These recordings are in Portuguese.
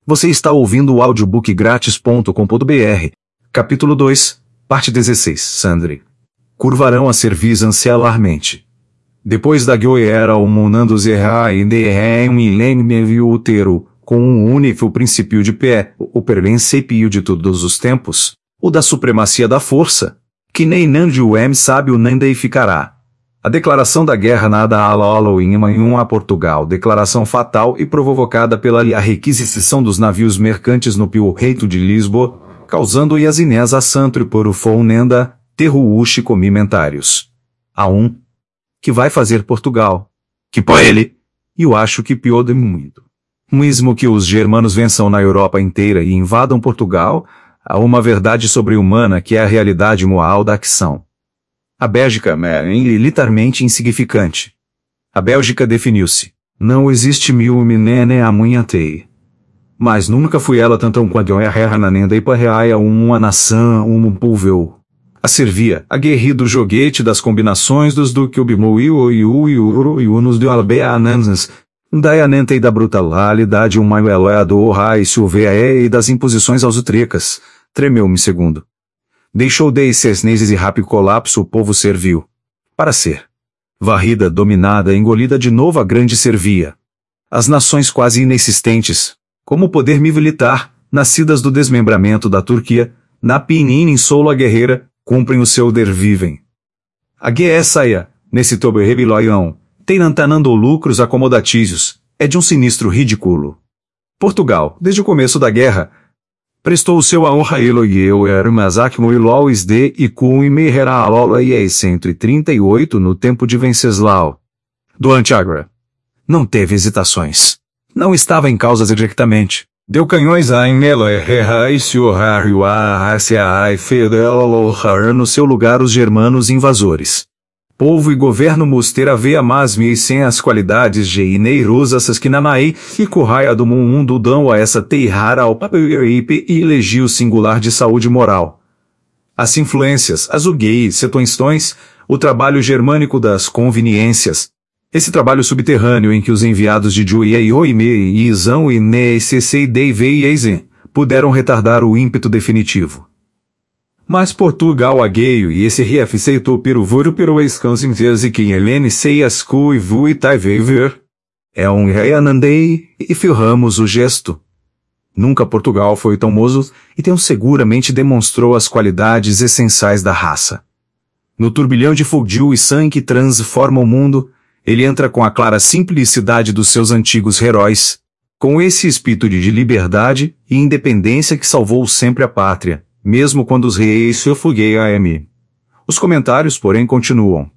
Você está ouvindo o audiobookgratis.com.br. Capítulo 2, parte 16. Sandri. Curvarão a cerviz ancelarmente. Depois da guerra o monandos errar e derrem milênio útero, com um único princípio de pé, o princípio de todos os tempos, o da supremacia da força, que nem Nandio sábio nem deificará. A declaração da guerra nada a Portugal, declaração fatal e provocada pela requisição dos navios mercantes no Porto de Lisboa, causando as Inés a Santro por o Founenda, terruushi comimentários. A que vai fazer Portugal, que por ele, e eu acho que pior de muito. Mesmo que os germanos vençam na Europa inteira e invadam Portugal, há uma verdade sobre-humana que é a realidade moral da ação. A Bélgica é militarmente insignificante. A Bélgica definiu-se. Não existe amanhatei. Mas nunca foi ela tanto quanto a guerra na nenda e parreia uma nação, povo. A servia, a guerrido joguete das combinações dos do que e unos de albeananas, da anenta e da brutalidade do raicio e das imposições aos utrecas, tremeu-me segundo. Deixou de ser neses e rápido colapso o povo serviu. Para ser. Varrida, dominada, engolida de novo a grande servia. As nações quase inexistentes, como o poder militar, nascidas do desmembramento da Turquia, na Pinin em solo a guerreira, cumprem o seu der vivem. A guerra saia, nesse tobo rebiloião, tenantanando lucros acomodatícios, é de um sinistro ridículo. Portugal, desde o começo da guerra, prestou o seu a honra Eloieu Ermazakmo Ilois de e com e Meherá Alola e 138 no tempo de Venceslau. Do Antiagra. Não teve hesitações. Não estava em causas diretamente. Deu canhões a Inelo Erra e Siorario a Hacia e Fedel no seu lugar os germanos invasores. Povo e governo muster haver masme e sem as qualidades geineirosas que nanai e corraia do mundo dão a essa teirara ao papeipe e elegio singular de saúde moral. As influências, as uguei, setões, o trabalho germânico das conveniências, esse trabalho subterrâneo em que os enviados de Juia e Oime e Izão e Necc Deve e Eizen puderam retardar o ímpeto definitivo. Mas Portugal agueio e esse refeitou pelo voro pelo escanso e que Helene seiascu e vui taivever. É reanandei e firramos o gesto. Nunca Portugal foi tão moço e tão seguramente demonstrou as qualidades essenciais da raça. No turbilhão de fogo e sangue que transforma o mundo, ele entra com a clara simplicidade dos seus antigos heróis, com esse espírito de liberdade e independência que salvou sempre a pátria. Mesmo quando os reis se ofuguei a M. Os comentários, porém, continuam.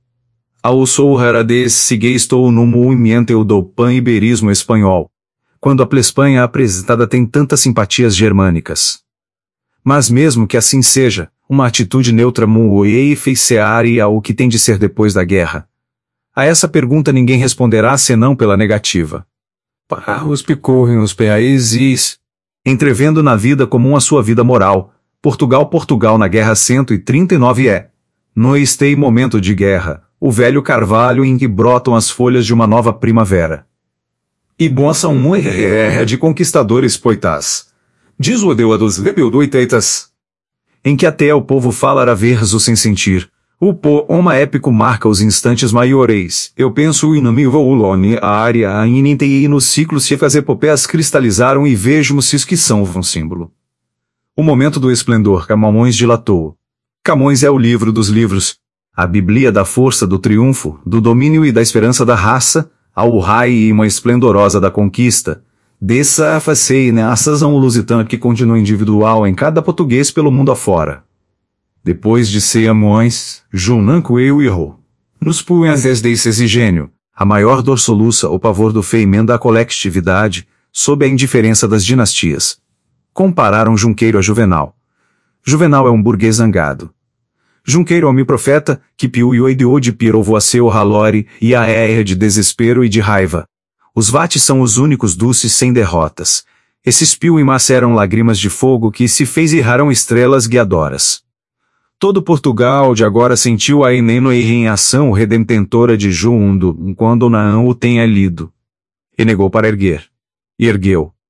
Ao sou rarades sigue estou no movimento do pan-iberismo espanhol, quando a Espanha apresentada tem tantas simpatias germânicas. Mas mesmo que assim seja, uma atitude neutra muoei feicearia ao que tem de ser depois da guerra. A essa pergunta ninguém responderá senão pela negativa. Para os picorrem os países, entrevendo na vida comum a sua vida moral, Portugal na guerra 139 é. No este momento de guerra, o velho carvalho em que brotam as folhas de uma nova primavera. E boa são de conquistadores poitas. Diz o Deus dos rebeldoiteitas. Em que até o povo falará verso sem sentir. O poema épico marca os instantes maiores. Eu penso inimigo ulone a área a inintei nos ciclos se as epopeias cristalizaram e vejamos que são um símbolo. O momento do esplendor Camões dilatou. Camões é o livro dos livros, a Bíblia da força do triunfo, do domínio e da esperança da raça, ao raio e uma esplendorosa da conquista. Dessa facei nessas um lusitano que continua individual em cada português pelo mundo afora. Depois de Camões, Junanco eu errou. Nos punhas desse exigênio, a maior dor soluça o pavor do feimento da coletividade, sob a indiferença das dinastias. Compararam Junqueiro a Juvenal. Juvenal é um burguês zangado. Junqueiro é um profeta, que piu e oideou de pirovo a seu ralore, e a é de desespero e de raiva. Os vates são os únicos dulces sem derrotas. Esses piu e maceram lágrimas de fogo que se fez irraram estrelas guiadoras. Todo Portugal de agora sentiu a eneno e em ação redemtentora de Jundo, quando Naão o tenha lido. E negou para erguer. E ergueu.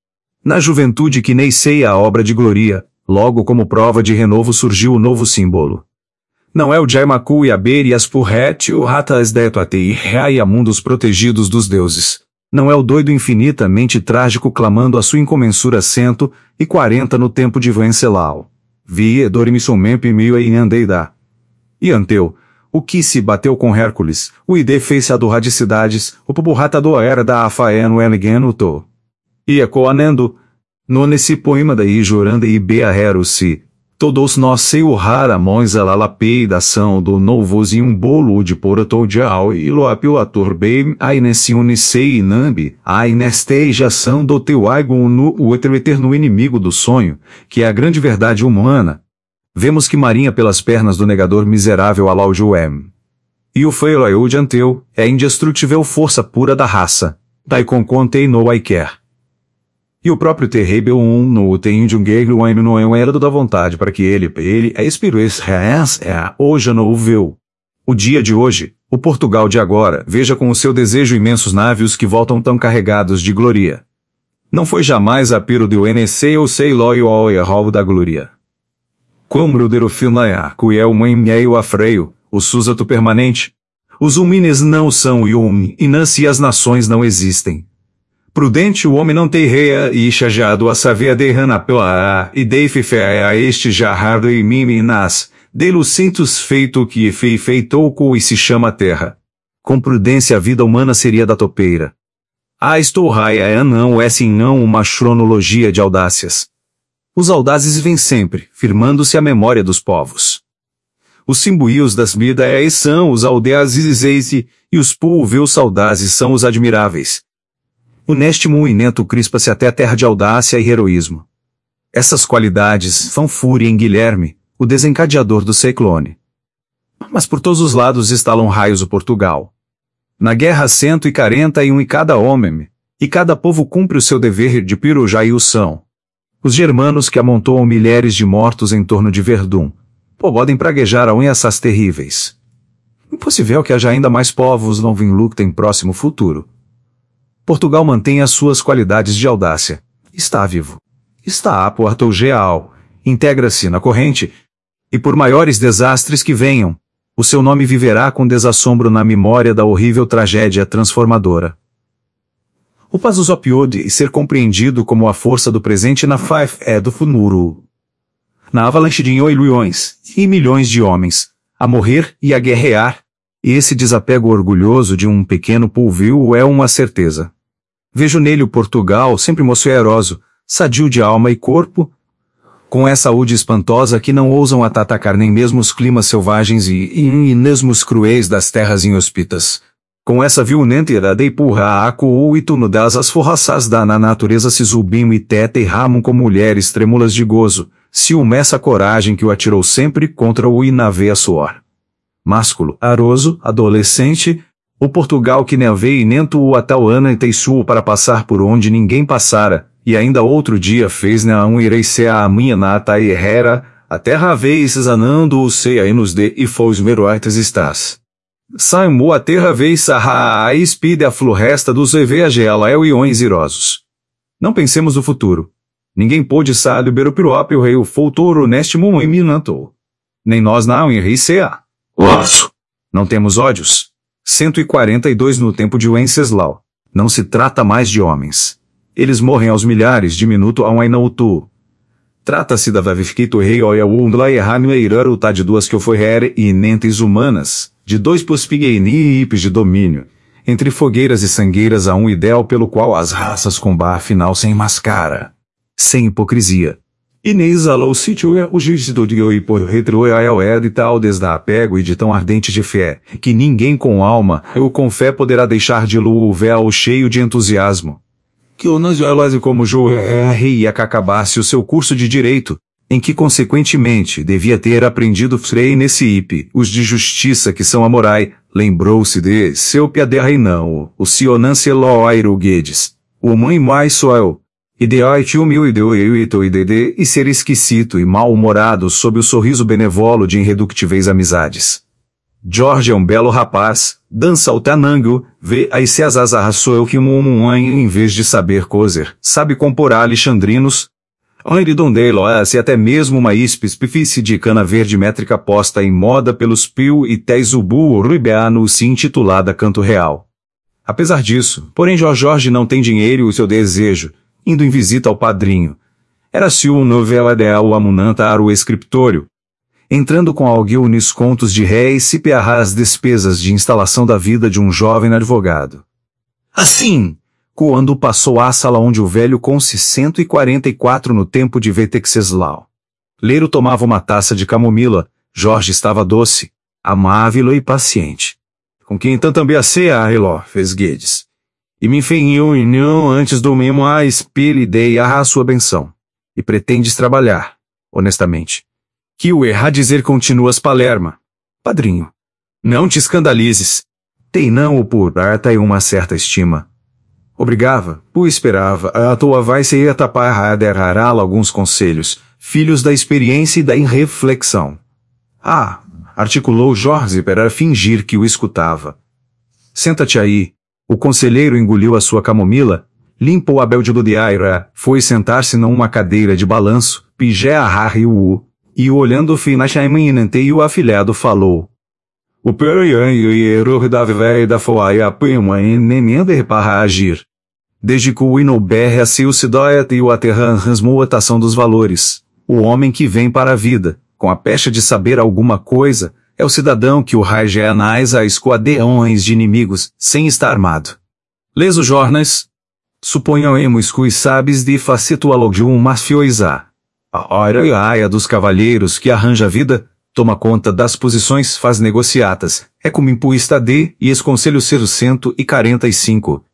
Na juventude que neicei a obra de gloria, logo como prova de renovo surgiu o novo símbolo. Não é o Jaimaku e a Ber e as Purret o Ratas Detuate e Raiamundos protegidos dos deuses. Não é o doido infinitamente trágico clamando a sua incomensura 140 no tempo de Vencelau. Vi Dormissumemp mil e Andeida. E Anteu, o que se bateu com Hércules, o ide fez a do radicidades, o puburrata do era da afaeno elgenuto. E ecoanendo, no nesse poema daí joranda e beaheru-se, todos nós sei o rara mões a lapeidação do novos e um bolo de porotodial e loapio ator bem ai nesse unicei inambi, ai nestejação do teu aigon no o eterno inimigo do sonho, que é a grande verdade humana. Vemos que marinha pelas pernas do negador miserável Alaujuem. E o feio de Anteu é a indestrutível força pura da raça. Daikon contei no Aiker. E o próprio terrível no tem de um guerreiro no é um herdo da vontade para que ele é espirituais hoje não o viu. O dia de hoje, o Portugal de agora, veja com o seu desejo imensos navios que voltam tão carregados de gloria. Não foi jamais a piro do NC ou sei lo o erro da gloria. Como o derofilnaia, cuel mãe meio a freio, o susato permanente. Os humines não são yumi, e nasce as nações não existem. Prudente o homem não tem reia, e chajado a savia de ranapela, e deife a este jarrado e mimi nas, de lucentos feito que feitou e se chama terra. Com prudência a vida humana seria da topeira. Estou raia é não é sim não uma cronologia de audácias. Os audazes vêm sempre, firmando-se a memória dos povos. Os simbuíos das midaes são os aldeazes e os pulveus saudazes são os admiráveis. O neste moinento crispa-se até a terra de audácia e heroísmo. Essas qualidades vão fúria em Guilherme, o desencadeador do ciclone. Mas por todos os lados estalam raios o Portugal. Na guerra 141 e cada homem, e cada povo cumpre o seu dever de pirujá e o são. Os germanos que amontoam milhares de mortos em torno de Verdun, podem praguejar a unhaças terríveis. Impossível que haja ainda mais povos não lutem próximo futuro. Portugal mantém as suas qualidades de audácia. Está vivo. Está a Porto Geal. Integra-se na corrente. E por maiores desastres que venham, o seu nome viverá com desassombro na memória da horrível tragédia transformadora. O Pazuzu pode ser compreendido como a força do presente na Five do futuro. Na avalanche de milhões e milhões de homens, a morrer e a guerrear, e esse desapego orgulhoso de um pequeno polvio é uma certeza. Vejo nele o Portugal sempre moço e airoso, sadio de alma e corpo, com essa saúde espantosa que não ousam atacar nem mesmo os climas selvagens e mesmos cruéis das terras inhóspitas. Com essa violenta de empurra a coou e tuno das as forraças da na natureza se zubim e teta e ramam como mulheres trêmulas de gozo, ciúme essa coragem que o atirou sempre contra o inaveia suor. Másculo, aroso, adolescente, o Portugal que neve e nento o atauana e teiçuo para passar por onde ninguém passara, e ainda outro dia fez na irei ser a minha nata e herrera, a terra vez zanando o ceia e nos de e fos meroitas estás. Saimu a terra vez a espide a floresta dos eveagela iões irosos. Não pensemos no futuro. Ninguém pôde saber o pirope o rei o futuro neste mundo eminantou. Nem nós não enricea. Laço. Não temos ódios. 142 no tempo de Wenceslau. Não se trata mais de homens. Eles morrem aos milhares de minuto a um ainautu. Trata-se da vavifiquito rei oia undla e erranieirar o de duas que foi here e nentes humanas, de dois pospigueini e hipes de domínio, entre fogueiras e sangueiras a um ideal pelo qual as raças combar afinal sem mascara, sem hipocrisia. E neis alou sítio é o juiz do dio e por retroe de tal desapego e de tão ardente de fé, que ninguém com alma, ou com fé poderá deixar de lua o véu cheio de entusiasmo. Que o Nanjoelose como rei ia acabasse o seu curso de direito, em que consequentemente devia ter aprendido Frei nesse hipe, os de justiça que são amorai, lembrou-se de seu piaderra e não, o sionanceloairo guedes, o mãe mais soel, ideoite humil ideoito idede e ser esquisito e mal-humorado sob o sorriso benevolo de irreductíveis amizades. George é um belo rapaz, dança o tanango, vê aí se as arrasou que em vez de saber cozer, sabe compor alexandrinos. Henri Dondelo se até mesmo uma espécie de cana verde métrica posta em moda pelos Pio e Teisubu Rubiano se intitulada Canto Real. Apesar disso, porém Jorge não tem dinheiro e o seu desejo, indo em visita ao padrinho. Era-se o novela de Amunanta ao escritório. Entrando com alguns contos de réis se perrar as despesas de instalação da vida de um jovem advogado. Assim, quando passou à sala onde o velho conse 144 no tempo de Vetecseslau. Leiro tomava uma taça de camomila, Jorge estava doce, amável e paciente. Com quem então também Eló, fez Guedes. E me enfeinhou e não antes do mesmo a espelho dei a sua benção. E pretendes trabalhar, honestamente. Que o errar dizer continuas Palerma. Padrinho. Não te escandalizes. Tem não o por arta e uma certa estima. Obrigava, o esperava, a tua vai se ia tapar a derrará-la alguns conselhos, filhos da experiência e da irreflexão. Articulou Jorge para fingir que o escutava. Senta-te aí. O conselheiro engoliu a sua camomila, limpou a belde do diaira, foi sentar-se numa cadeira de balanço, pijé a rariu, e olhando finachaiminente e o afilhado falou. O perian e erro da velha da foaia prima e nem para agir. Desde que o inoberre a seu sidoet e o aterran rasmou a tação dos valores, o homem que vem para a vida, com a pecha de saber alguma coisa, é o cidadão que o rage anais a esquadrões de inimigos, sem estar armado. Lês os jornais? Suponhamos que os sabes de facetualo de um mafiosa. A hora e a aia dos cavalheiros que arranja a vida, toma conta das posições, faz negociatas, é como impuista de e esconselho ser 145,